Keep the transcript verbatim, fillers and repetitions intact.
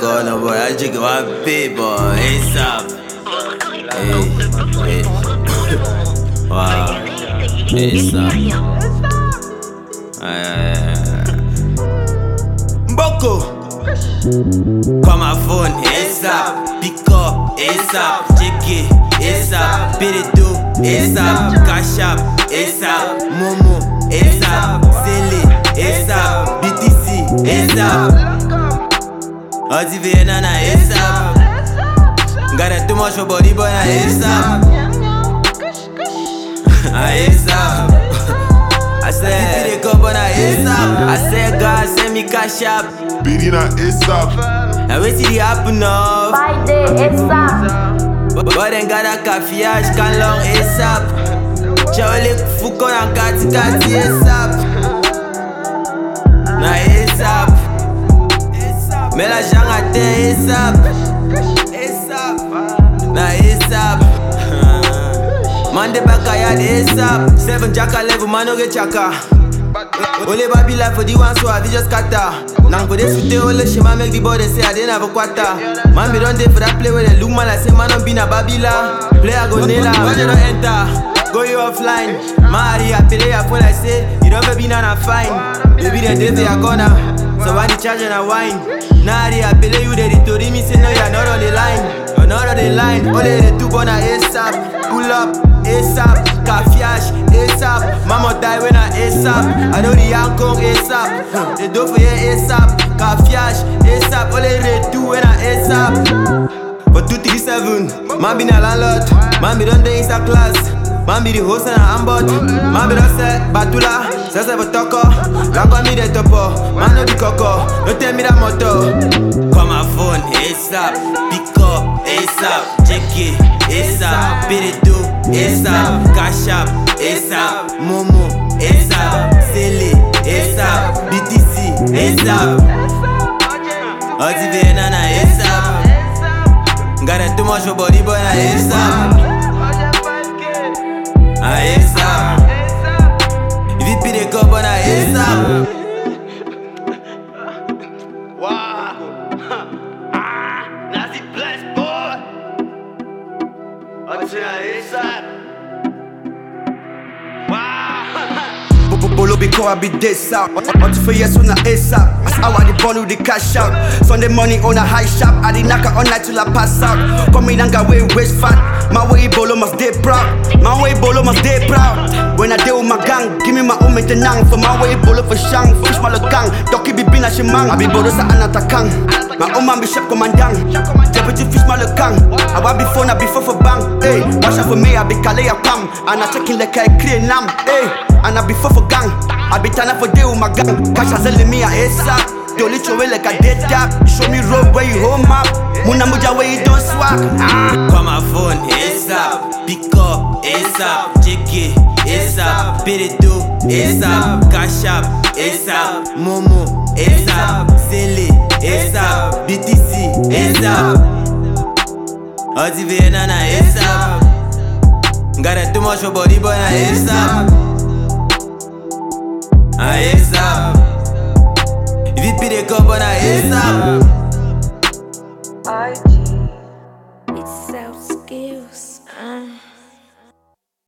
corner, boy. I drink one paper, ASAP. Hey, hey. Wow, ASAP. Mboko. Call my phone, ASAP. Pick up, ASAP. Check it, ASAP. Pay the dough, ASAP. Cash up, ASAP. Momo, ASAP. Sele, ASAP. B T C, ASAP. O T V na ASAP. Got it too much for body, boy, na ASAP. ASAP. I said, they come on ASAP. I said, God, send me cash up. Beating on ASAP. I wait till it happen now. By day, ASAP. But then got a cafeage, can long ASAP. Chawale fuko na kati kati ASAP. Na ASAP. Mais la jang a te ASAP. Na ASAP. Man de baka ya de ASAP. Seven jaka level, man no get chaka. Ole baby life for the one so I just scatter. Nang for this sute ole shema make the body say I didn't have a quarter. Man be done day for that play where they look man I say man don't be na babila. Player go nail her, when you don't enter, go you offline. Mari I pay your phone I say you don't be na fine. Baby they day for your corner, so when the charge and a wine. Nari I pay you the retori me say no you're not on the line. You're not on the line, only the two bona ASAP. Pull up, ASAP, Kafiash, ASAP. Mama die when I ASAP. I know the young kong ASAP. They do for you ASAP, Kafiash, ASAP. Only the two when I ASAP. For two three seven, man be na landlord. Man be done the Insta class. Man be the host and a ambot. Man be done say Batula. Say say for toko. Like on me the topo. Man no be coco. Don't tell me that motto. Call my phone ASAP. Pick up ASAP. Check it ASAP. Pay the dough ASAP. Cash up ASAP. Momo ASAP. Sele ASAP. B T C ASAP. O T V na na ASAP. Got it too much for body boy na ASAP. ASAP. If you pay the cup on ASAP. Wow. Ah, Nazi bless boy. Until ASAP. Bolo because I be this out. Until for years on a ASAP. As I want the ball with the cash out. Sunday morning on a high shop. I did knock all night till I pass out. Come in and go away waist fat. My way bolo must stay proud. My way bolo must stay proud. When I deal with my gang, give me my own maintenance. For my way bolo for shang, fish my gang. Doki be bina shimang. I be bolo sa anatakang. My own man be chef commandant. Deputy fish my gang. I want before na before for bang. Hey, watch out for me, I be Kalea Pam. And I checking like I clear nam. Hey, and I be for for gang. I be turning for deal with my gang. Cash as a me a ASAP. Don't let you away like a dead tap. Show me road where you home up. Muna muja where you don't swag. Ah. Call my phone ASAP. Pick up ASAP. Check it ASAP. Pay the dough ASAP. Cash up ASAP. Momo ASAP. Sele ASAP. B T C ASAP. O T V na na ASAP. Got it too much for body boy na ASAP. ASAP. If you pay the cup on ASAP.